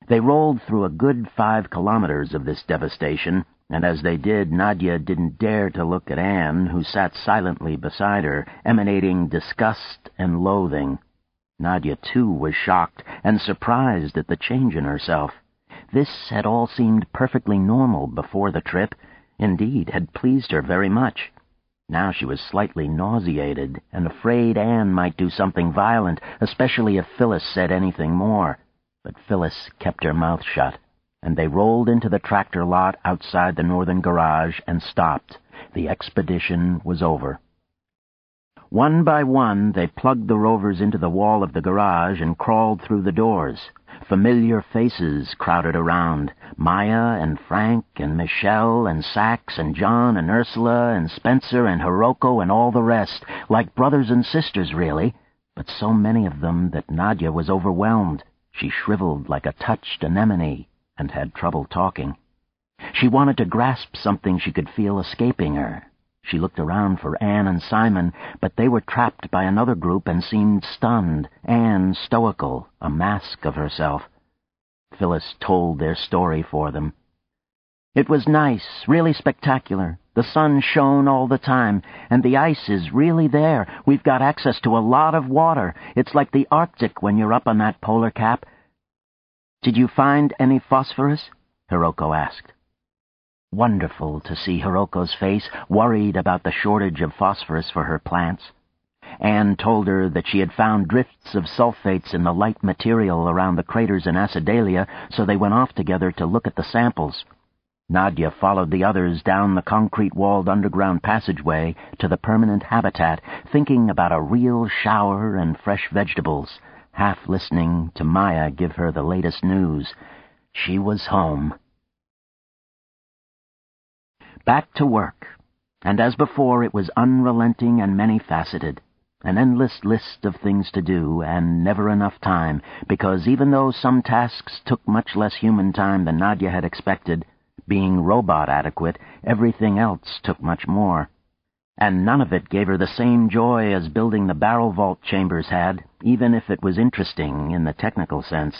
They rolled through a good 5 kilometers of this devastation, and as they did, Nadia didn't dare to look at Anne, who sat silently beside her, emanating disgust and loathing. Nadia, too, was shocked and surprised at the change in herself. This had all seemed perfectly normal before the trip, indeed, had pleased her very much. Now she was slightly nauseated and afraid Anne might do something violent, especially if Phyllis said anything more. But Phyllis kept her mouth shut, and they rolled into the tractor lot outside the northern garage and stopped. The expedition was over. One by one, they plugged the rovers into the wall of the garage and crawled through the doors. Familiar faces crowded around. Maya and Frank and Michelle and Sax and John and Ursula and Spencer and Hiroko and all the rest, like brothers and sisters, really, but so many of them that Nadia was overwhelmed. She shriveled like a touched anemone and had trouble talking. She wanted to grasp something she could feel escaping her. She looked around for Anne and Simon, but they were trapped by another group and seemed stunned, Anne stoical, a mask of herself. Phyllis told their story for them. It was nice, really spectacular. The sun shone all the time, and the ice is really there. We've got access to a lot of water. It's like the Arctic when you're up on that polar cap. Did you find any phosphorus? Hiroko asked. Wonderful to see Hiroko's face, worried about the shortage of phosphorus for her plants. Anne told her that she had found drifts of sulfates in the light material around the craters in Acidalia, so they went off together to look at the samples. Nadia followed the others down the concrete-walled underground passageway to the permanent habitat, thinking about a real shower and fresh vegetables, half listening to Maya give her the latest news. She was home. Back to work, and as before it was unrelenting and many-faceted. An endless list of things to do, and never enough time, because even though some tasks took much less human time than Nadia had expected, being robot-adequate, everything else took much more. And none of it gave her the same joy as building the barrel vault chambers had, even if it was interesting in the technical sense.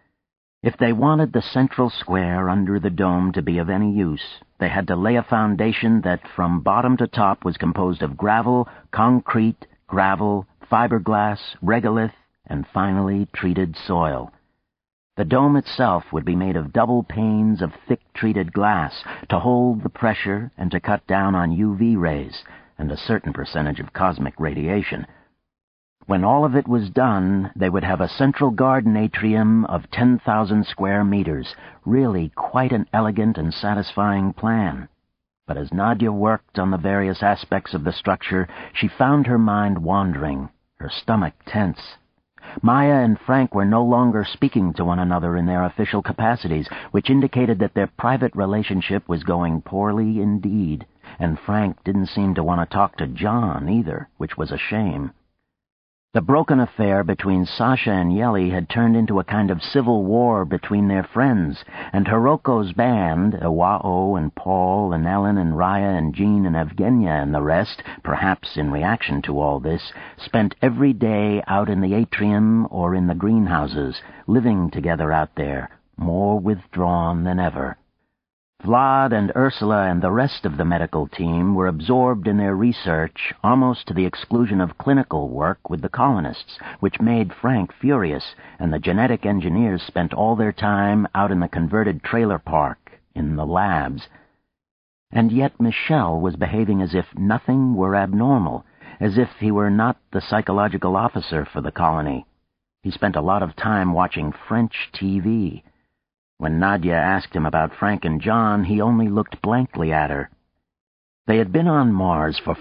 If they wanted the central square under the dome to be of any use, they had to lay a foundation that from bottom to top was composed of gravel, concrete, gravel, fiberglass, regolith, and finally treated soil. The dome itself would be made of double panes of thick treated glass to hold the pressure and to cut down on UV rays and a certain percentage of cosmic radiation. When all of it was done, they would have a central garden atrium of 10,000 square meters, really quite an elegant and satisfying plan. But as Nadia worked on the various aspects of the structure, she found her mind wandering, her stomach tense. Maya and Frank were no longer speaking to one another in their official capacities, which indicated that their private relationship was going poorly indeed, and Frank didn't seem to want to talk to John either, which was a shame. The broken affair between Sasha and Yeli had turned into a kind of civil war between their friends, and Hiroko's band, Iwao and Paul and Ellen and Raya and Jean and Evgenia and the rest, perhaps in reaction to all this, spent every day out in the atrium or in the greenhouses, living together out there, more withdrawn than ever. Vlad and Ursula and the rest of the medical team were absorbed in their research, almost to the exclusion of clinical work with the colonists, which made Frank furious, and the genetic engineers spent all their time out in the converted trailer park, in the labs. And yet Michel was behaving as if nothing were abnormal, as if he were not the psychological officer for the colony. He spent a lot of time watching French TV. When Nadia asked him about Frank and John, he only looked blankly at her. They had been on Mars for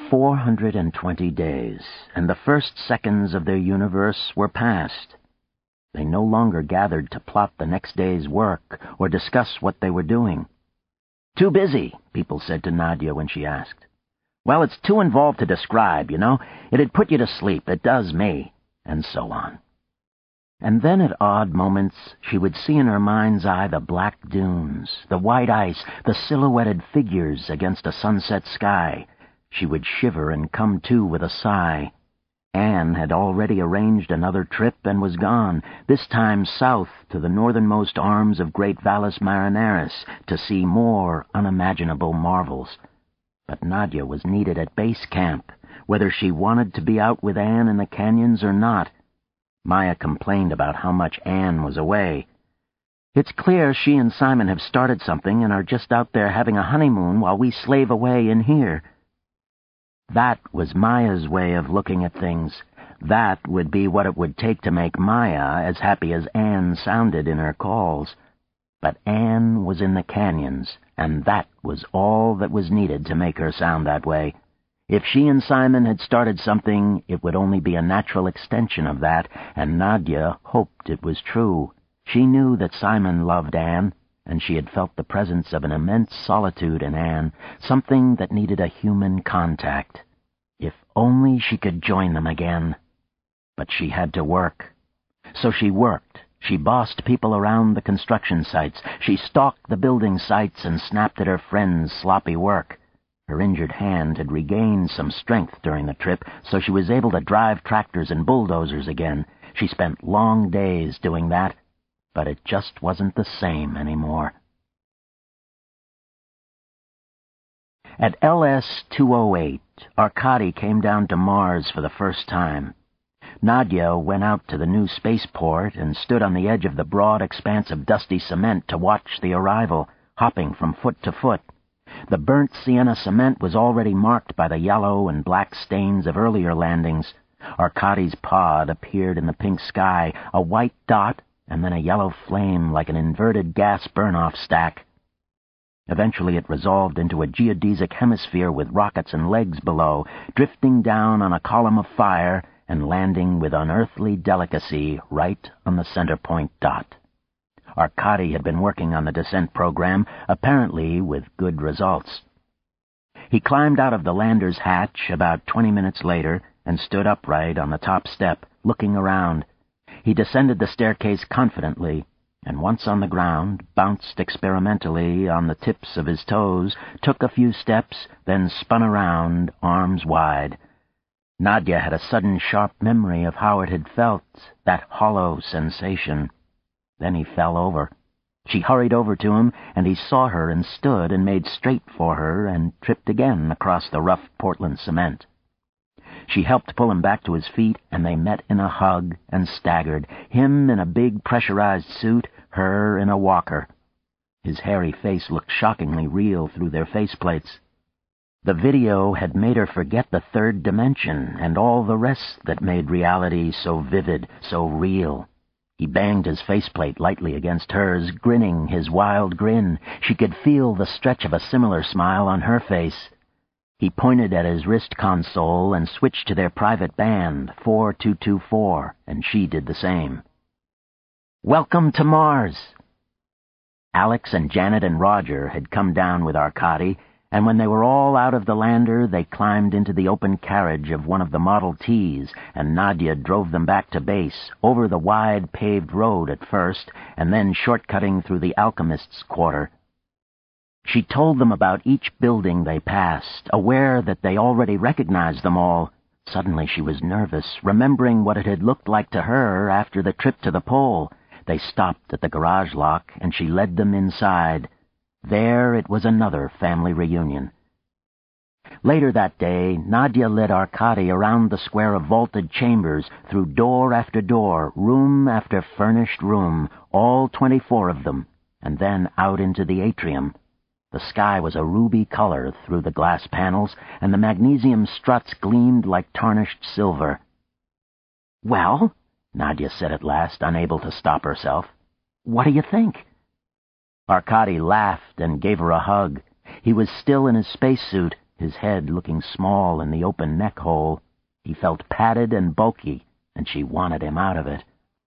420 days, and the first seconds of their universe were past. They no longer gathered to plot the next day's work or discuss what they were doing. "Too busy," people said to Nadia when she asked. "Well, it's too involved to describe, you know. It'd put you to sleep. It does me." And so on. And then at odd moments she would see in her mind's eye the black dunes, the white ice, the silhouetted figures against a sunset sky. She would shiver and come to with a sigh. Anne had already arranged another trip and was gone, this time south to the northernmost arms of Great Valles Marineris to see more unimaginable marvels. But Nadia was needed at base camp, whether she wanted to be out with Anne in the canyons or not. Maya complained about how much Anne was away. "It's clear she and Simon have started something and are just out there having a honeymoon while we slave away in here." That was Maya's way of looking at things. That would be what it would take to make Maya as happy as Anne sounded in her calls. But Anne was in the canyons, and that was all that was needed to make her sound that way. If she and Simon had started something, it would only be a natural extension of that, and Nadia hoped it was true. She knew that Simon loved Anne, and she had felt the presence of an immense solitude in Anne, something that needed a human contact. If only she could join them again. But she had to work. So she worked. She bossed people around the construction sites. She stalked the building sites and snapped at her friends' sloppy work. Her injured hand had regained some strength during the trip, so she was able to drive tractors and bulldozers again. She spent long days doing that, but it just wasn't the same anymore. At LS-208, Arkady came down to Mars for the first time. Nadia went out to the new spaceport and stood on the edge of the broad expanse of dusty cement to watch the arrival, hopping from foot to foot. The burnt sienna cement was already marked by the yellow and black stains of earlier landings. Arkady's pod appeared in the pink sky, a white dot, and then a yellow flame like an inverted gas burn-off stack. Eventually it resolved into a geodesic hemisphere with rockets and legs below, drifting down on a column of fire and landing with unearthly delicacy right on the center point dot. Arkady had been working on the descent program, apparently with good results. He climbed out of the lander's hatch about 20 minutes later and stood upright on the top step, looking around. He descended the staircase confidently, and once on the ground, bounced experimentally on the tips of his toes, took a few steps, then spun around, arms wide. Nadia had a sudden sharp memory of how it had felt, that hollow sensation. Then he fell over. She hurried over to him, and he saw her and stood and made straight for her and tripped again across the rough Portland cement. She helped pull him back to his feet, and they met in a hug and staggered, him in a big pressurized suit, her in a walker. His hairy face looked shockingly real through their faceplates. The video had made her forget the third dimension and all the rest that made reality so vivid, so real. He banged his faceplate lightly against hers, grinning his wild grin. She could feel the stretch of a similar smile on her face. He pointed at his wrist console and switched to their private band, 4224, and she did the same. "Welcome to Mars." Alex and Janet and Roger had come down with Arkady, and when they were all out of the lander, they climbed into the open carriage of one of the Model Ts, and Nadia drove them back to base, over the wide paved road at first, and then shortcutting through the alchemist's quarter. She told them about each building they passed, aware that they already recognized them all. Suddenly she was nervous, remembering what it had looked like to her after the trip to the pole. They stopped at the garage lock, and she led them inside. There it was another family reunion. Later that day, Nadia led Arkady around the square of vaulted chambers, through door after door, room after furnished room, all 24 of them, and then out into the atrium. The sky was a ruby color through the glass panels, and the magnesium struts gleamed like tarnished silver. "Well," Nadia said at last, unable to stop herself, "what do you think?" Arkady laughed and gave her a hug. He was still in his spacesuit, his head looking small in the open neck hole. He felt padded and bulky, and she wanted him out of it.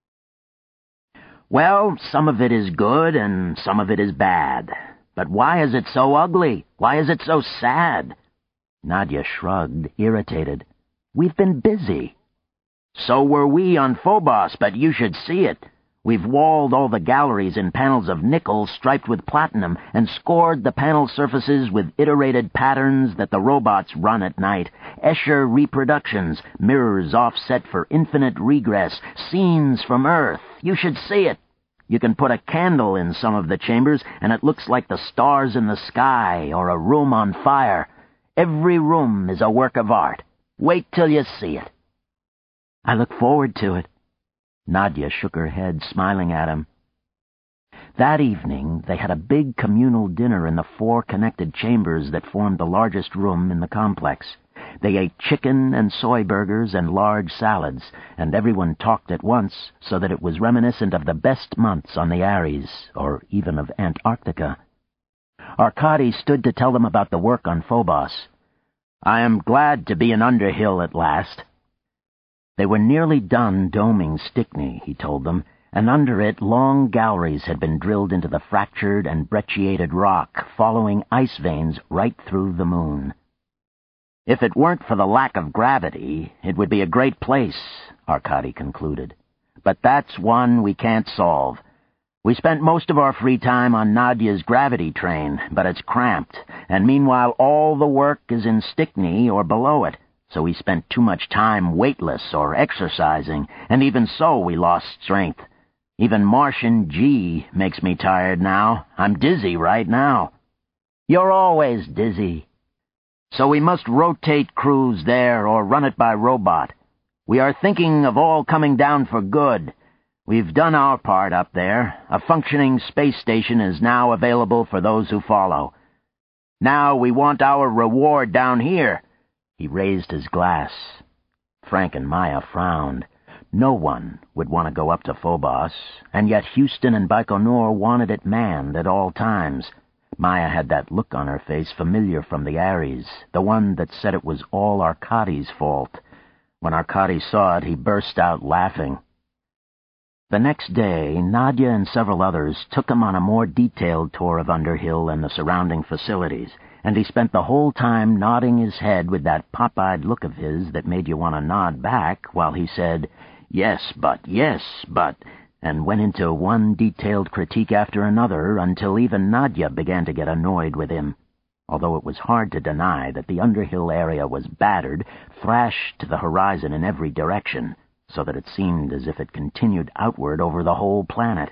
"Well, some of it is good and some of it is bad. But why is it so ugly? Why is it so sad?" Nadia shrugged, irritated. "We've been busy." "So were we on Phobos, but you should see it. We've walled all the galleries in panels of nickel striped with platinum and scored the panel surfaces with iterated patterns that the robots run at night. Escher reproductions, mirrors offset for infinite regress, scenes from Earth. You should see it. You can put a candle in some of the chambers and it looks like the stars in the sky or a room on fire. Every room is a work of art. Wait till you see it. I look forward to it. Nadia shook her head, smiling at him. That evening, they had a big communal dinner in the 4 connected chambers that formed the largest room in the complex. They ate chicken and soy burgers and large salads, and everyone talked at once so that it was reminiscent of the best months on the Ares, or even of Antarctica. Arkady stood to tell them about the work on Phobos. "I am glad to be in Underhill at last." They were nearly done doming Stickney, he told them, and under it long galleries had been drilled into the fractured and brecciated rock, following ice veins right through the moon. "If it weren't for the lack of gravity, it would be a great place," Arkady concluded. "But that's one we can't solve. We spent most of our free time on Nadia's gravity train, but it's cramped, and meanwhile all the work is in Stickney or below it. So we spent too much time weightless or exercising, and even so we lost strength. Even Martian G makes me tired now. I'm dizzy right now." "You're always dizzy." "So we must rotate crews there or run it by robot. We are thinking of all coming down for good. We've done our part up there. A functioning space station is now available for those who follow. Now we want our reward down here." He raised his glass. Frank and Maya frowned. No one would want to go up to Phobos, and yet Houston and Baikonur wanted it manned at all times. Maya had that look on her face familiar from the Ares, the one that said it was all Arkady's fault. When Arkady saw it, he burst out laughing. The next day, Nadia and several others took him on a more detailed tour of Underhill and the surrounding facilities, and he spent the whole time nodding his head with that pop-eyed look of his that made you want to nod back while he said, yes, but, and went into one detailed critique after another until even Nadia began to get annoyed with him, although it was hard to deny that the Underhill area was battered, thrashed to the horizon in every direction, so that it seemed as if it continued outward over the whole planet.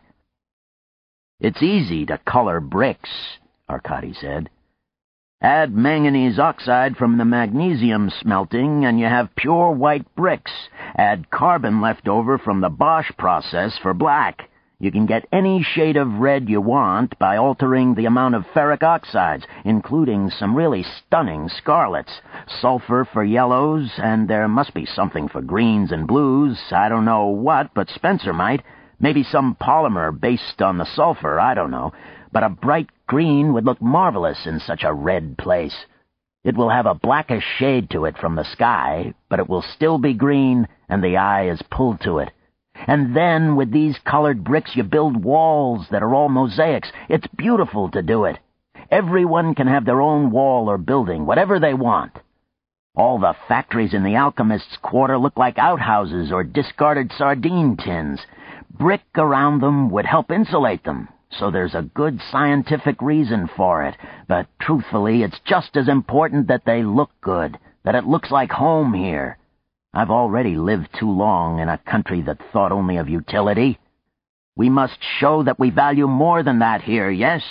"It's easy to color bricks," Arkady said. "Add manganese oxide from the magnesium smelting, and you have pure white bricks. Add carbon left over from the Bosch process for black. You can get any shade of red you want by altering the amount of ferric oxides, including some really stunning scarlets, sulfur for yellows, and there must be something for greens and blues. I don't know what, but Spencer might. Maybe some polymer based on the sulfur, I don't know. But a bright green would look marvelous in such a red place. It will have a blackish shade to it from the sky, but it will still be green, and the eye is pulled to it. And then, with these colored bricks, you build walls that are all mosaics. It's beautiful to do it. Everyone can have their own wall or building, whatever they want. All the factories in the Alchemist's Quarter look like outhouses or discarded sardine tins. Brick around them would help insulate them, so there's a good scientific reason for it. But truthfully, it's just as important that they look good, that it looks like home here. I've already lived too long in a country that thought only of utility. We must show that we value more than that here, yes?"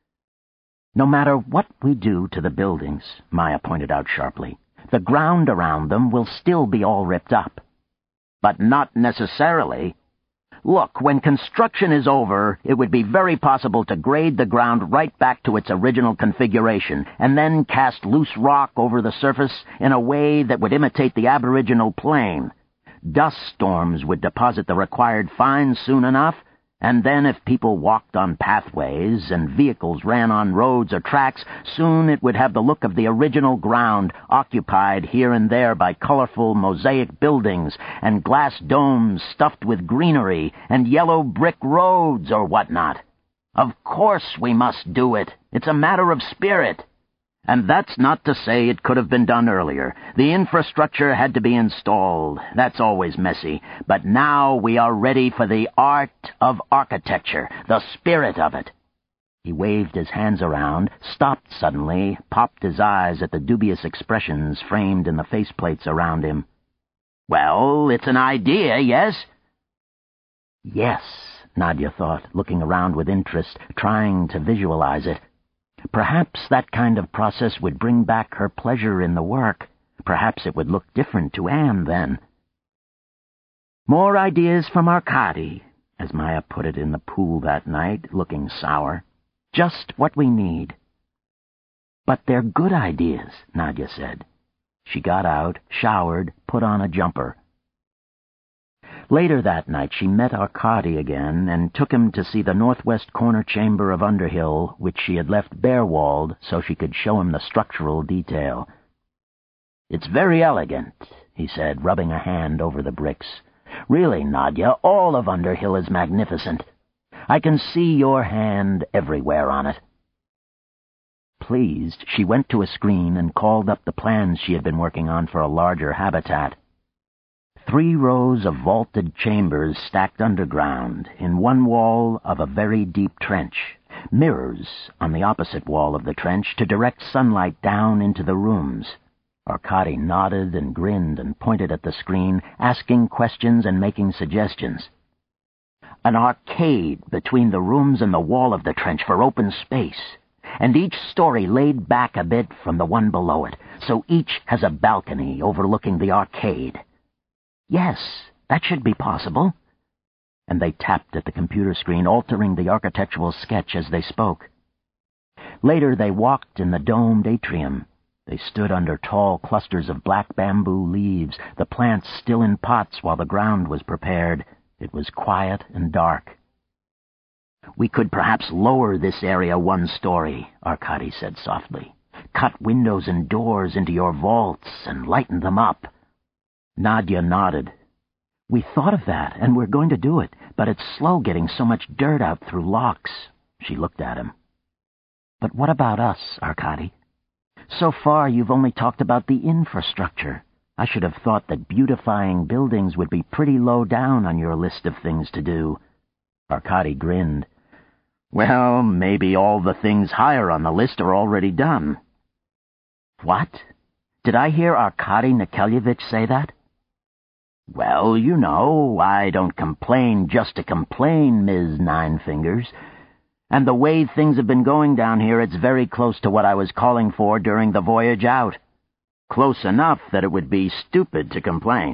"No matter what we do to the buildings," Maya pointed out sharply, "the ground around them will still be all ripped up." "But not necessarily. Look, when construction is over, it would be very possible to grade the ground right back to its original configuration, and then cast loose rock over the surface in a way that would imitate the aboriginal plain. Dust storms would deposit the required fines soon enough, and then if people walked on pathways and vehicles ran on roads or tracks, soon it would have the look of the original ground, occupied here and there by colorful mosaic buildings and glass domes stuffed with greenery and yellow brick roads or whatnot. Of course we must do it. It's a matter of spirit. And that's not to say it could have been done earlier. The infrastructure had to be installed. That's always messy. But now we are ready for the art of architecture, the spirit of it. He waved his hands around, stopped suddenly, popped his eyes at the dubious expressions framed in the faceplates around him. Well, it's an idea, yes? Yes, Nadia thought, looking around with interest, trying to visualize it. Perhaps that kind of process would bring back her pleasure in the work. Perhaps it would look different to Anne then. More ideas from Arkady, as Maya put it in the pool that night, looking sour. Just what we need. But they're good ideas, Nadia said. She got out, showered, put on a jumper. Later that night she met Arkady again and took him to see the northwest corner chamber of Underhill, which she had left bare-walled so she could show him the structural detail. "It's very elegant," he said, rubbing a hand over the bricks. "Really, Nadia, all of Underhill is magnificent. I can see your hand everywhere on it." Pleased, she went to a screen and called up the plans she had been working on for a larger habitat. 3 rows of vaulted chambers stacked underground, in one wall of a very deep trench. Mirrors on the opposite wall of the trench to direct sunlight down into the rooms. Arkady nodded and grinned and pointed at the screen, asking questions and making suggestions. An arcade between the rooms and the wall of the trench for open space, and each story laid back a bit from the one below it, so each has a balcony overlooking the arcade. Yes, that should be possible. And they tapped at the computer screen, altering the architectural sketch as they spoke. Later they walked in the domed atrium. They stood under tall clusters of black bamboo leaves, the plants still in pots while the ground was prepared. It was quiet and dark. "We could perhaps lower this area 1 story, Arkady said softly. "Cut windows and doors into your vaults and lighten them up." Nadia nodded. "We thought of that, and we're going to do it, but it's slow getting so much dirt out through locks." She looked at him. "But what about us, Arkady? So far you've only talked about the infrastructure. I should have thought that beautifying buildings would be pretty low down on your list of things to do." Arkady grinned. "Well, maybe all the things higher on the list are already done." "What? Did I hear Arkady Nikolaevich say that?" "Well, you know, I don't complain just to complain, Ms. Nine Fingers. And the way things have been going down here, it's very close to what I was calling for during the voyage out. Close enough that it would be stupid to complain."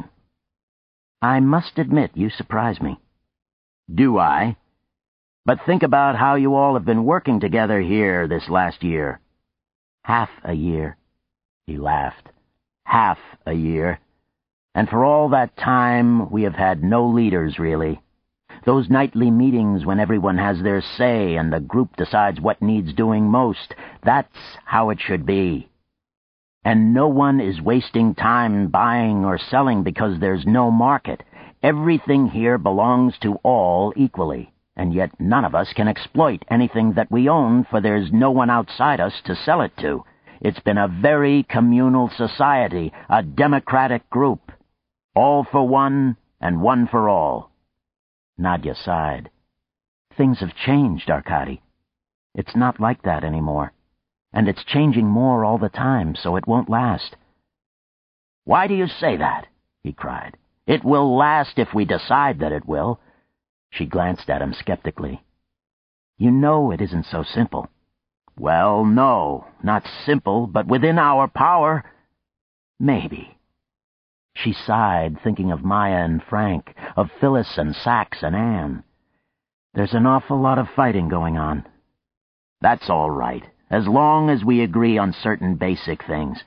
"I must admit, you surprise me." "Do I? But think about how you all have been working together here this last year." "Half a year." He laughed. "Half a year. And for all that time, we have had no leaders, really. Those nightly meetings when everyone has their say and the group decides what needs doing most, that's how it should be. And no one is wasting time buying or selling because there's no market. Everything here belongs to all equally, and yet none of us can exploit anything that we own, for there's no one outside us to sell it to. It's been a very communal society, a democratic group. All for one, and one for all." Nadia sighed. "Things have changed, Arkady. It's not like that anymore. And it's changing more all the time, so it won't last." "Why do you say that?" he cried. "It will last if we decide that it will." She glanced at him skeptically. "You know it isn't so simple." "Well, no, not simple, but within our power." "Maybe." She sighed, thinking of Maya and Frank, of Phyllis and Sax and Anne. "There's an awful lot of fighting going on." "That's all right, as long as we agree on certain basic things."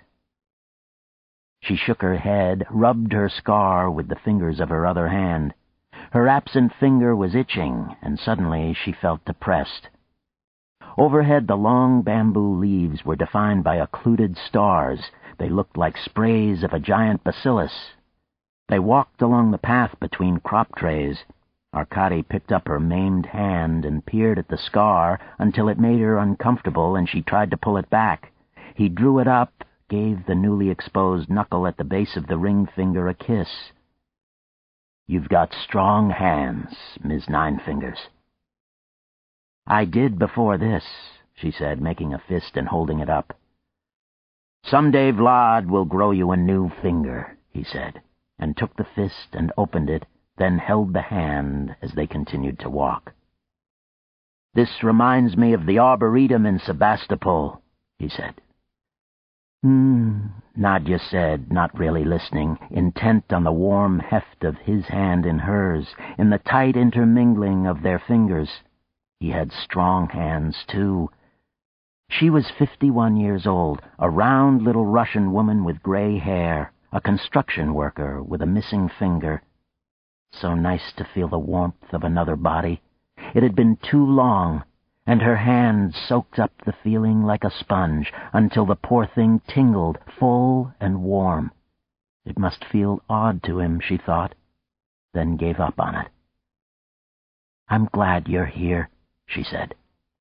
She shook her head, rubbed her scar with the fingers of her other hand. Her absent finger was itching, and suddenly she felt depressed. Overhead, the long bamboo leaves were defined by occluded stars. They looked like sprays of a giant bacillus. They walked along the path between crop trays. Arkady picked up her maimed hand and peered at the scar until it made her uncomfortable, and she tried to pull it back. He drew it up, gave the newly exposed knuckle at the base of the ring finger a kiss. "You've got strong hands, Ms. Ninefingers." "I did before this," she said, making a fist and holding it up. "Some day Vlad will grow you a new finger," he said, and took the fist and opened it, then held the hand as they continued to walk. "This reminds me of the Arboretum in Sebastopol," he said. Nadja said, not really listening, intent on the warm heft of his hand in hers, in the tight intermingling of their fingers. He had strong hands, too. She was 51 years old, a round little Russian woman with gray hair, a construction worker with a missing finger. So nice to feel the warmth of another body. It had been too long, and her hand soaked up the feeling like a sponge until the poor thing tingled, full and warm. It must feel odd to him, she thought, then gave up on it. "I'm glad you're here," she said.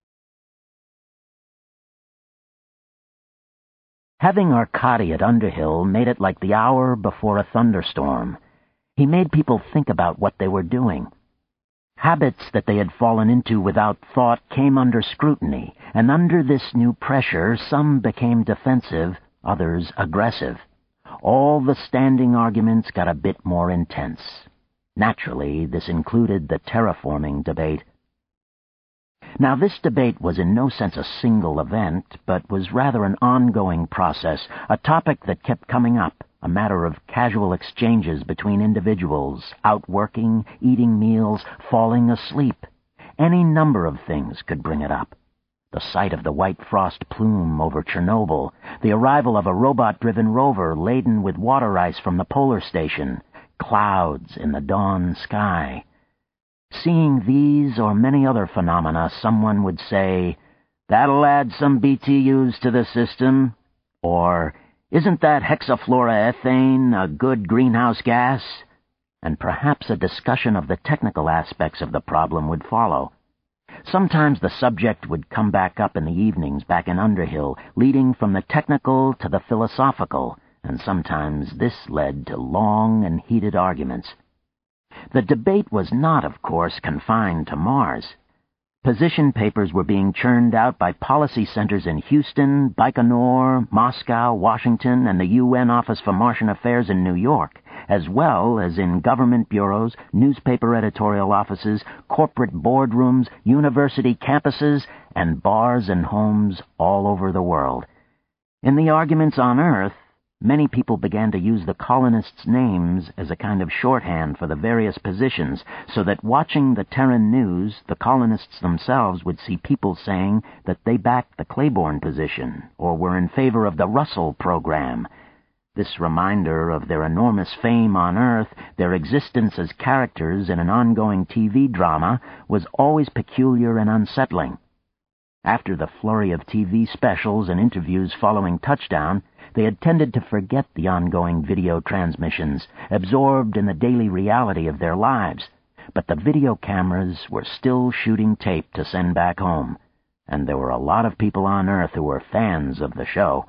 Having Arkady at Underhill made it like the hour before a thunderstorm. He made people think about what they were doing. Habits that they had fallen into without thought came under scrutiny, and under this new pressure some became defensive, others aggressive. All the standing arguments got a bit more intense. Naturally, this included the terraforming debate. Now, this debate was in no sense a single event, but was rather an ongoing process, a topic that kept coming up, a matter of casual exchanges between individuals, out working, eating meals, falling asleep. Any number of things could bring it up. The sight of the white frost plume over Chernobyl, the arrival of a robot-driven rover laden with water ice from the polar station, clouds in the dawn sky. Seeing these or many other phenomena, someone would say, "That'll add some BTUs to the system," or "Isn't that hexafluoroethane a good greenhouse gas?" And perhaps a discussion of the technical aspects of the problem would follow. Sometimes the subject would come back up in the evenings back in Underhill, leading from the technical to the philosophical, and sometimes this led to long and heated arguments. The debate was not, of course, confined to Mars. Position papers were being churned out by policy centers in Houston, Baikonur, Moscow, Washington, and the UN Office for Martian Affairs in New York, as well as in government bureaus, newspaper editorial offices, corporate boardrooms, university campuses, and bars and homes all over the world. In the arguments on Earth, many people began to use the colonists' names as a kind of shorthand for the various positions, so that watching the Terran news, the colonists themselves would see people saying that they backed the Claiborne position, or were in favor of the Russell program. This reminder of their enormous fame on Earth, their existence as characters in an ongoing TV drama, was always peculiar and unsettling. After the flurry of TV specials and interviews following touchdown, they had tended to forget the ongoing video transmissions, absorbed in the daily reality of their lives. But the video cameras were still shooting tape to send back home, and there were a lot of people on Earth who were fans of the show.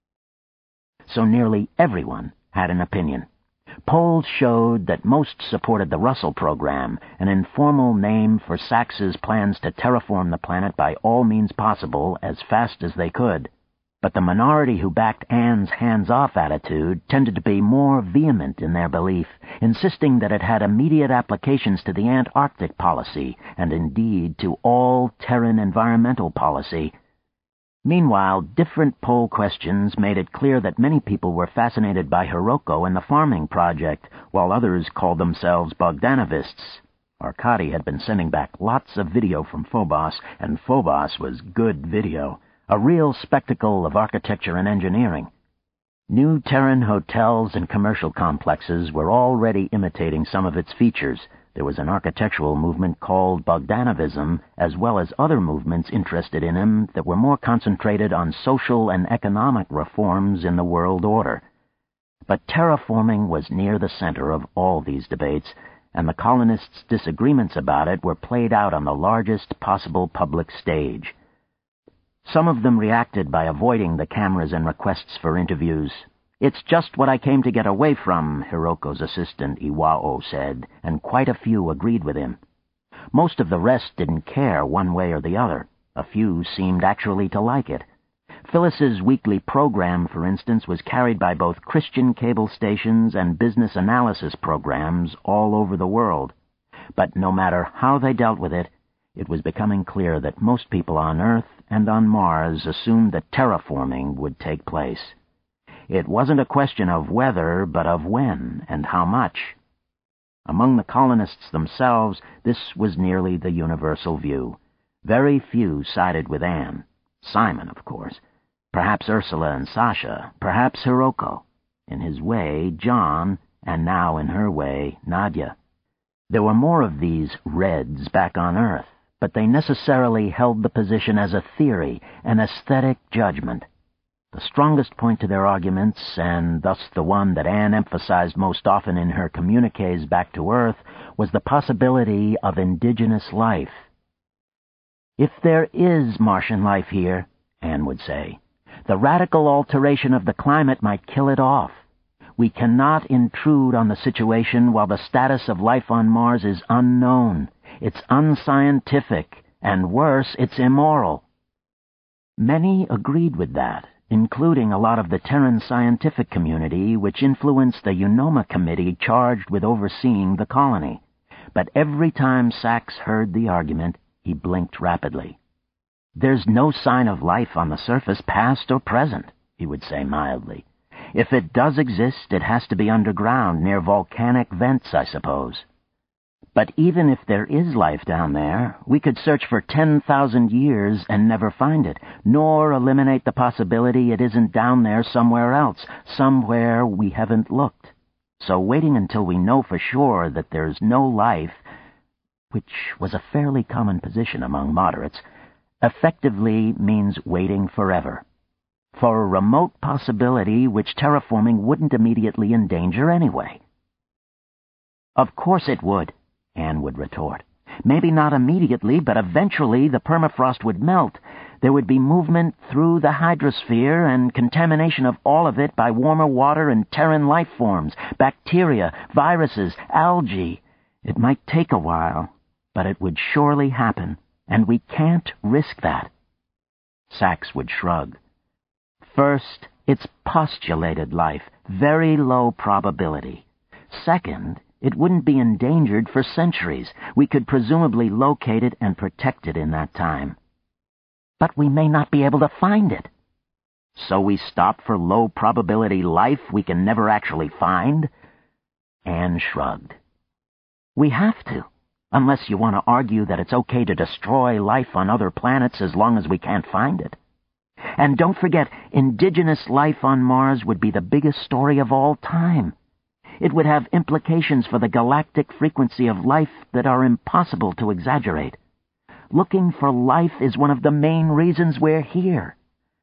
So nearly everyone had an opinion. Polls showed that most supported the Russell program, an informal name for Sachs's plans to terraform the planet by all means possible as fast as they could. But the minority who backed Ann's hands-off attitude tended to be more vehement in their belief, insisting that it had immediate applications to the Antarctic policy, and indeed to all Terran environmental policy. Meanwhile, different poll questions made it clear that many people were fascinated by Hiroko and the farming project, while others called themselves Bogdanovists. Arkady had been sending back lots of video from Phobos, and Phobos was good video. A real spectacle of architecture and engineering. New Terran hotels and commercial complexes were already imitating some of its features. There was an architectural movement called Bogdanovism, as well as other movements interested in him that were more concentrated on social and economic reforms in the world order. But terraforming was near the center of all these debates, and the colonists' disagreements about it were played out on the largest possible public stage. Some of them reacted by avoiding the cameras and requests for interviews. "It's just what I came to get away from," Hiroko's assistant Iwao said, and quite a few agreed with him. Most of the rest didn't care one way or the other. A few seemed actually to like it. Phyllis's weekly program, for instance, was carried by both Christian cable stations and business analysis programs all over the world. But no matter how they dealt with it, it was becoming clear that most people on Earth and on Mars assumed that terraforming would take place. It wasn't a question of whether, but of when and how much. Among the colonists themselves, this was nearly the universal view. Very few sided with Anne. Simon, of course. Perhaps Ursula and Sasha. Perhaps Hiroko. In his way, John, and now in her way, Nadia. There were more of these Reds back on Earth, but they necessarily held the position as a theory, an aesthetic judgment. The strongest point to their arguments, and thus the one that Anne emphasized most often in her communiques back to Earth, was the possibility of indigenous life. "If there is Martian life here," Anne would say, "the radical alteration of the climate might kill it off. We cannot intrude on the situation while the status of life on Mars is unknown. It's unscientific, and worse, it's immoral." Many agreed with that, including a lot of the Terran scientific community, which influenced the Unoma Committee charged with overseeing the colony. But every time Sachs heard the argument, he blinked rapidly. "There's no sign of life on the surface, past or present," he would say mildly. "If it does exist, it has to be underground, near volcanic vents, I suppose. But even if there is life down there, we could search for 10,000 years and never find it, nor eliminate the possibility it isn't down there somewhere else, somewhere we haven't looked. So waiting until we know for sure that there's no life," which was a fairly common position among moderates, effectively means waiting forever. For a remote possibility which terraforming wouldn't immediately endanger anyway. "Of course it would," Anne would retort. "Maybe not immediately, but eventually the permafrost would melt. There would be movement through the hydrosphere and contamination of all of it by warmer water and Terran life forms, bacteria, viruses, algae. It might take a while, but it would surely happen, and we can't risk that." Sachs would shrug. "First, it's postulated life, very low probability. Second, it wouldn't be endangered for centuries. We could presumably locate it and protect it in that time. But we may not be able to find it." "So we stop for low-probability life we can never actually find?" Anne shrugged. "We have to, unless you want to argue that it's okay to destroy life on other planets as long as we can't find it. And don't forget, indigenous life on Mars would be the biggest story of all time. It would have implications for the galactic frequency of life that are impossible to exaggerate. Looking for life is one of the main reasons we're here."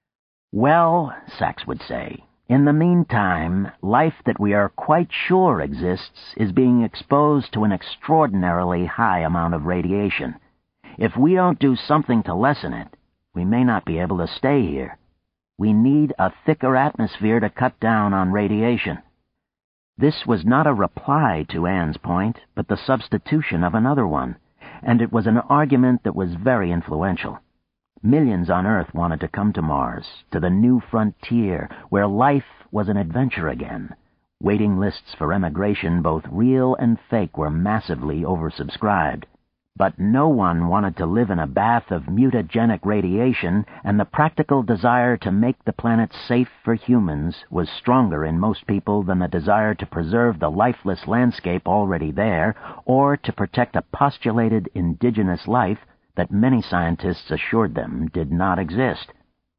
"Well," Sachs would say, "in the meantime, life that we are quite sure exists is being exposed to an extraordinarily high amount of radiation. If we don't do something to lessen it, we may not be able to stay here. We need a thicker atmosphere to cut down on radiation." This was not a reply to Anne's point, but the substitution of another one, and it was an argument that was very influential. Millions on Earth wanted to come to Mars, to the new frontier, where life was an adventure again. Waiting lists for emigration, both real and fake, were massively oversubscribed. But no one wanted to live in a bath of mutagenic radiation, and the practical desire to make the planet safe for humans was stronger in most people than the desire to preserve the lifeless landscape already there, or to protect a postulated indigenous life that many scientists assured them did not exist.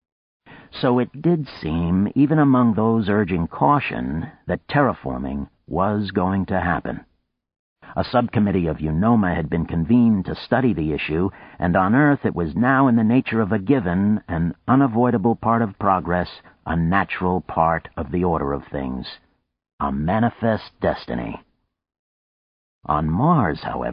So it did seem, even among those urging caution, that terraforming was going to happen. A subcommittee of Unoma had been convened to study the issue, and on Earth it was now in the nature of a given, an unavoidable part of progress, a natural part of the order of things. A manifest destiny. On Mars, however,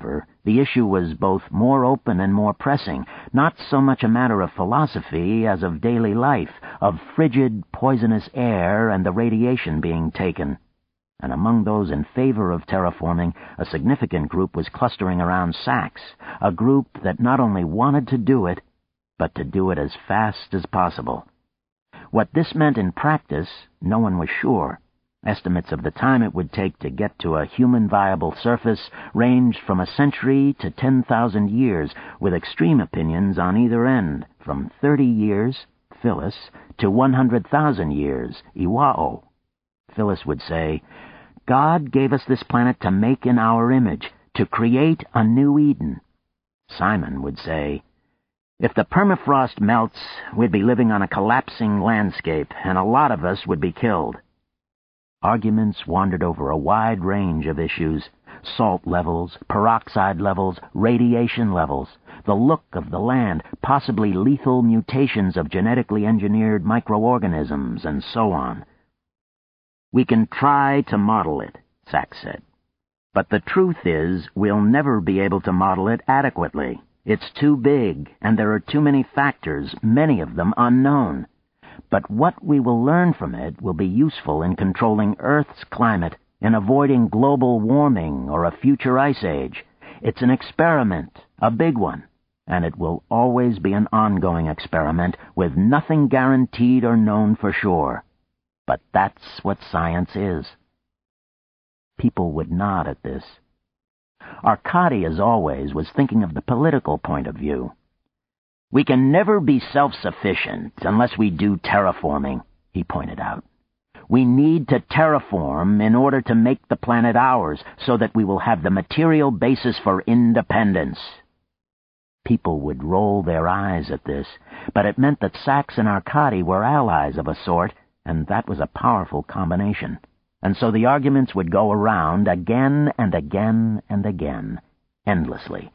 The issue was both more open and more pressing, not so much a matter of philosophy as of daily life, of frigid, poisonous air and the radiation being taken. And among those in favor of terraforming, a significant group was clustering around Sachs, a group that not only wanted to do it, but to do it as fast as possible. What this meant in practice, no one was sure. Estimates of the time it would take to get to a human-viable surface ranged from a century to 10,000 years, with extreme opinions on either end, from 30 years, Phyllis, to 100,000 years, Iwao. Phyllis would say, "God gave us this planet to make in our image, to create a new Eden." Simon would say, "If the permafrost melts, we'd be living on a collapsing landscape, and a lot of us would be killed." Arguments wandered over a wide range of issues: salt levels, peroxide levels, radiation levels, the look of the land, possibly lethal mutations of genetically engineered microorganisms, and so on. "We can try to model it," Sachs said. "But the truth is, we'll never be able to model it adequately. It's too big, and there are too many factors, many of them unknown. But what we will learn from it will be useful in controlling Earth's climate, in avoiding global warming or a future ice age. It's an experiment, a big one, and it will always be an ongoing experiment with nothing guaranteed or known for sure. But that's what science is." People would nod at this. Arkady, as always, was thinking of the political point of view. "We can never be self-sufficient unless we do terraforming," he pointed out. "We need to terraform in order to make the planet ours, so that we will have the material basis for independence." People would roll their eyes at this, but it meant that Sachs and Arkady were allies of a sort, and that was a powerful combination. And so the arguments would go around again and again and again, endlessly.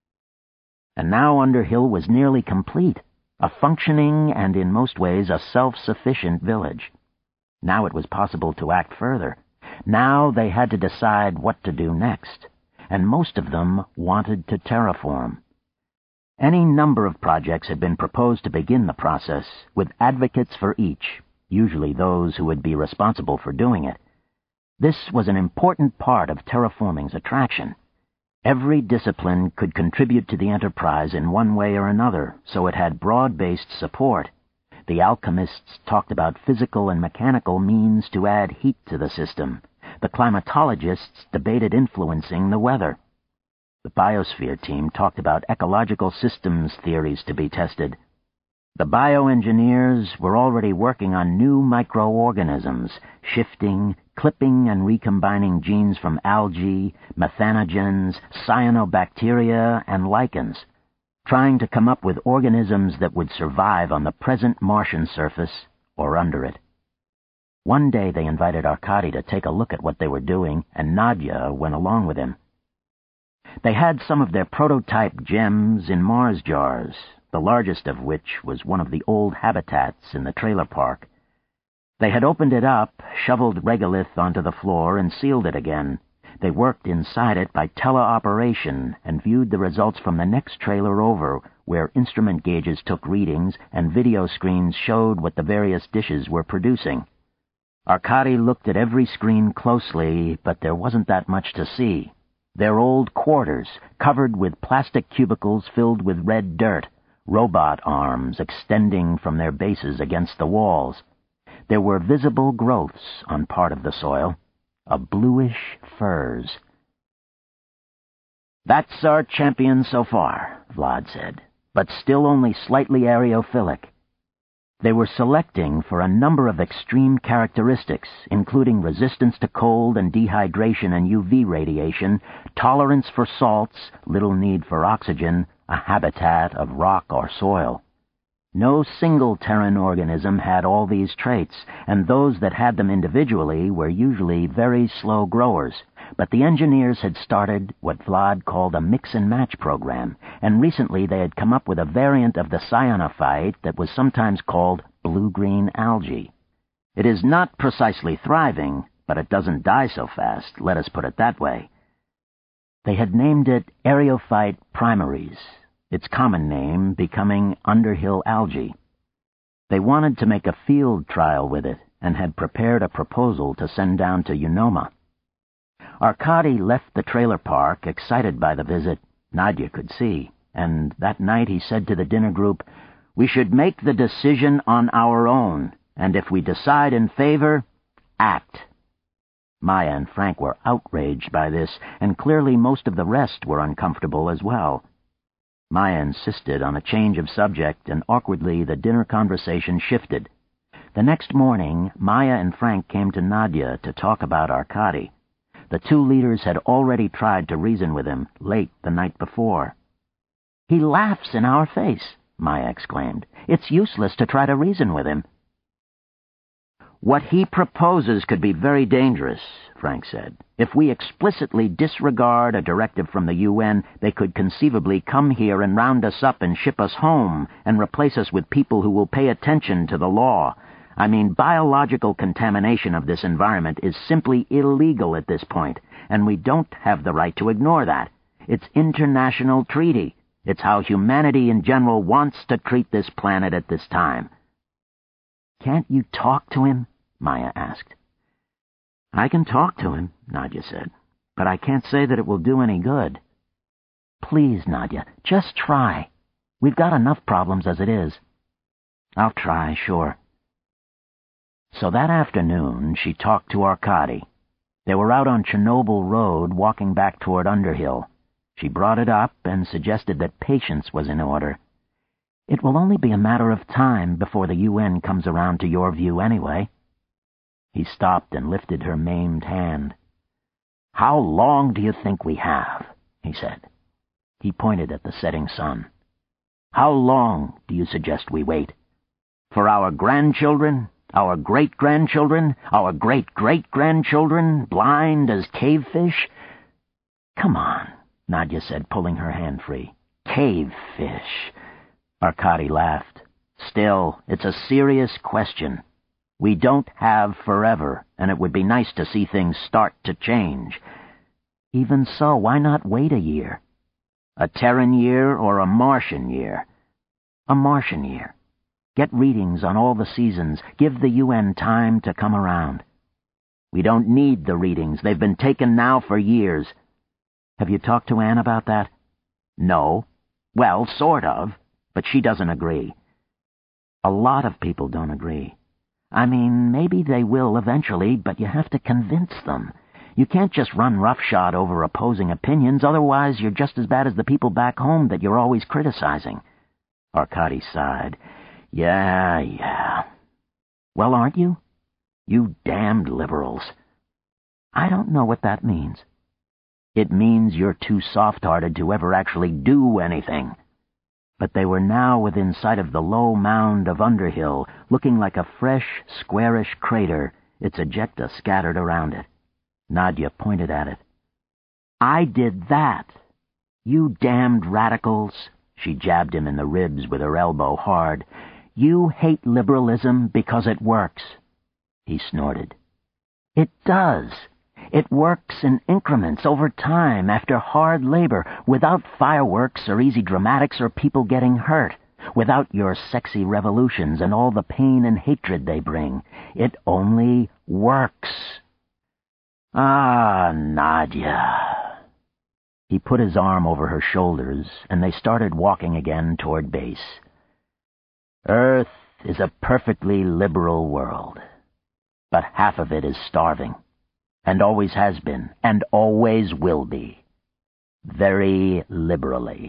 And now Underhill was nearly complete, a functioning and in most ways a self-sufficient village. Now it was possible to act further. Now they had to decide what to do next, and most of them wanted to terraform. Any number of projects had been proposed to begin the process, with advocates for each, usually those who would be responsible for doing it. This was an important part of terraforming's attraction. Every discipline could contribute to the enterprise in one way or another, so it had broad-based support. The alchemists talked about physical and mechanical means to add heat to the system. The climatologists debated influencing the weather. The biosphere team talked about ecological systems theories to be tested. The bioengineers were already working on new microorganisms, shifting, clipping and recombining genes from algae, methanogens, cyanobacteria, and lichens, trying to come up with organisms that would survive on the present Martian surface or under it. One day they invited Arkady to take a look at what they were doing, and Nadia went along with him. They had some of their prototype gems in Mars jars, the largest of which was one of the old habitats in the trailer park. They had opened it up, shoveled regolith onto the floor, and sealed it again. They worked inside it by teleoperation and viewed the results from the next trailer over, where instrument gauges took readings and video screens showed what the various dishes were producing. Arkady looked at every screen closely, but there wasn't that much to see. Their old quarters, covered with plastic cubicles filled with red dirt, robot arms extending from their bases against the walls. There were visible growths on part of the soil, a bluish furze. "That's our champion so far," Vlad said, "but still only slightly aerophilic." They were selecting for a number of extreme characteristics, including resistance to cold and dehydration and UV radiation, tolerance for salts, little need for oxygen, a habitat of rock or soil. No single Terran organism had all these traits, and those that had them individually were usually very slow growers. But the engineers had started what Vlad called a mix-and-match program, and recently they had come up with a variant of the cyanophyte that was sometimes called blue-green algae. It is not precisely thriving, but it doesn't die so fast, let us put it that way. They had named it Eriophyte primaries, its common name becoming Underhill algae. They wanted to make a field trial with it and had prepared a proposal to send down to Unoma. Arkady left the trailer park, excited by the visit, Nadya could see, and that night he said to the dinner group, "We should make the decision on our own, and if we decide in favor, act." Maya and Frank were outraged by this, and clearly most of the rest were uncomfortable as well. Maya insisted on a change of subject, and awkwardly the dinner conversation shifted. The next morning, Maya and Frank came to Nadya to talk about Arkady. The two leaders had already tried to reason with him late the night before. "He laughs in our face," Maya exclaimed. "It's useless to try to reason with him." "What he proposes could be very dangerous," Frank said. "If we explicitly disregard a directive from the UN, they could conceivably come here and round us up and ship us home and replace us with people who will pay attention to the law. I mean, biological contamination of this environment is simply illegal at this point, and we don't have the right to ignore that. It's international treaty. It's how humanity in general wants to treat this planet at this time." "Can't you talk to him?" Maya asked. "I can talk to him," Nadya said, "but I can't say that it will do any good." "Please, Nadya, just try. We've got enough problems as it is." "I'll try, sure." So that afternoon she talked to Arkady. They were out on Chernobyl Road walking back toward Underhill. She brought it up and suggested that patience was in order. "It will only be a matter of time before the UN comes around to your view anyway." He stopped and lifted her maimed hand. "How long do you think we have?" he said. He pointed at the setting sun. "How long do you suggest we wait? For our grandchildren, our great-grandchildren, our great-great-grandchildren, blind as cavefish?" "Come on," Nadya said, pulling her hand free. "Cavefish." Arkady laughed. "Still, it's a serious question. We don't have forever, and it would be nice to see things start to change." "Even so, why not wait a year?" "A Terran year or a Martian year?" "A Martian year. Get readings on all the seasons. Give the UN time to come around." "We don't need the readings. They've been taken now for years." "Have you talked to Anne about that?" "No. Well, sort of, but she doesn't agree." "A lot of people don't agree. I mean, maybe they will eventually, but you have to convince them. You can't just run roughshod over opposing opinions, otherwise you're just as bad as the people back home that you're always criticizing." Arkady sighed. Yeah. "Well, aren't you? You damned liberals." "I don't know what that means." "It means you're too soft-hearted to ever actually do anything." But they were now within sight of the low mound of Underhill, looking like a fresh, squarish crater, its ejecta scattered around it. Nadya pointed at it. "I did that. You damned radicals." She jabbed him in the ribs with her elbow hard. "You hate liberalism because it works." He snorted. "It does. It works in increments over time, after hard labor, without fireworks or easy dramatics or people getting hurt, without your sexy revolutions and all the pain and hatred they bring. It only works." "Ah, Nadya." He put his arm over her shoulders, and they started walking again toward base. "Earth is a perfectly liberal world, but half of it is starving. And always has been, and always will be. Very liberally."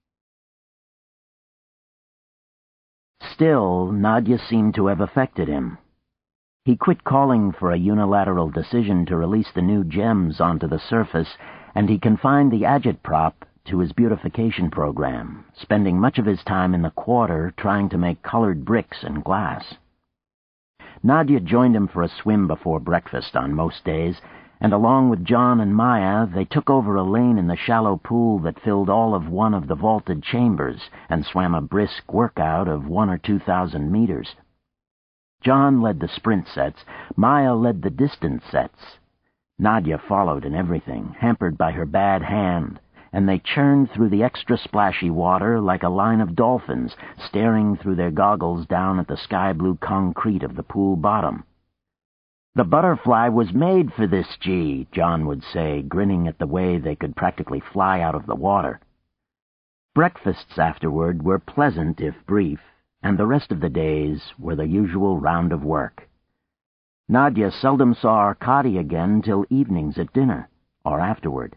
Still, Nadya seemed to have affected him. He quit calling for a unilateral decision to release the new gems onto the surface, and he confined the agitprop to his beautification program, spending much of his time in the quarter trying to make colored bricks and glass. Nadya joined him for a swim before breakfast on most days, and along with John and Maya, they took over a lane in the shallow pool that filled all of one of the vaulted chambers and swam a brisk workout of 1,000 or 2,000 meters. John led the sprint sets, Maya led the distance sets. Nadia followed in everything, hampered by her bad hand, and they churned through the extra splashy water like a line of dolphins, staring through their goggles down at the sky-blue concrete of the pool bottom. "The Butterfly was made for this, G," John would say, grinning at the way they could practically fly out of the water. Breakfasts afterward were pleasant if brief, and the rest of the days were the usual round of work. Nadia seldom saw Arkady again till evenings at dinner, or afterward.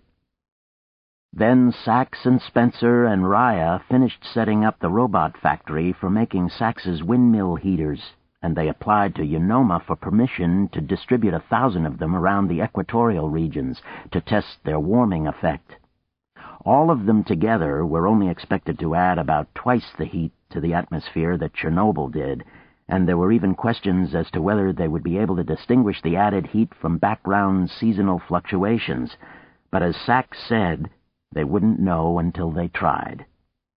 Then Sachs and Spencer and Raya finished setting up the robot factory for making Sachs's windmill heaters, and they applied to Unoma for permission to distribute 1,000 of them around the equatorial regions to test their warming effect. All of them together were only expected to add about twice the heat to the atmosphere that Chernobyl did, and there were even questions as to whether they would be able to distinguish the added heat from background seasonal fluctuations. But as Sachs said, they wouldn't know until they tried.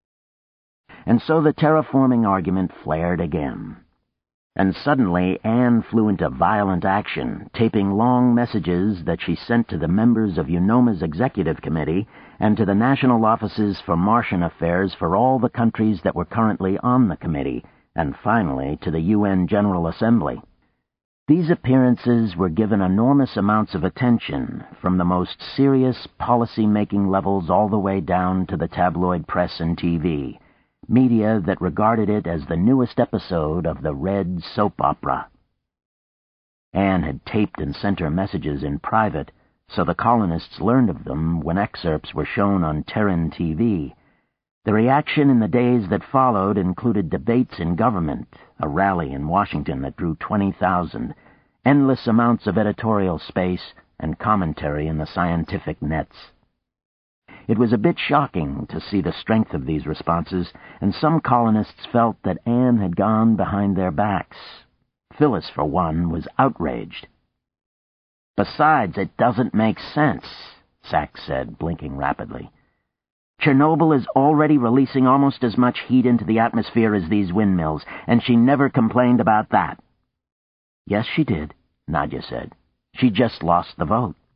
And so the terraforming argument flared again. And suddenly Anne flew into violent action, taping long messages that she sent to the members of Unoma's executive committee and to the national offices for Martian affairs for all the countries that were currently on the committee, and finally to the UN General Assembly. These appearances were given enormous amounts of attention, from the most serious policy-making levels all the way down to the tabloid press and TV, media that regarded it as the newest episode of the Red soap opera. Anne had taped and sent her messages in private, so the colonists learned of them when excerpts were shown on Terran TV. The reaction in the days that followed included debates in government, a rally in Washington that drew 20,000, endless amounts of editorial space, and commentary in the scientific nets. It was a bit shocking to see the strength of these responses, and some colonists felt that Anne had gone behind their backs. Phyllis, for one, was outraged. "Besides, it doesn't make sense," Sachs said, blinking rapidly. "Chernobyl is already releasing almost as much heat into the atmosphere as these windmills, and she never complained about that." "Yes, she did," Nadia said. "She just lost the vote."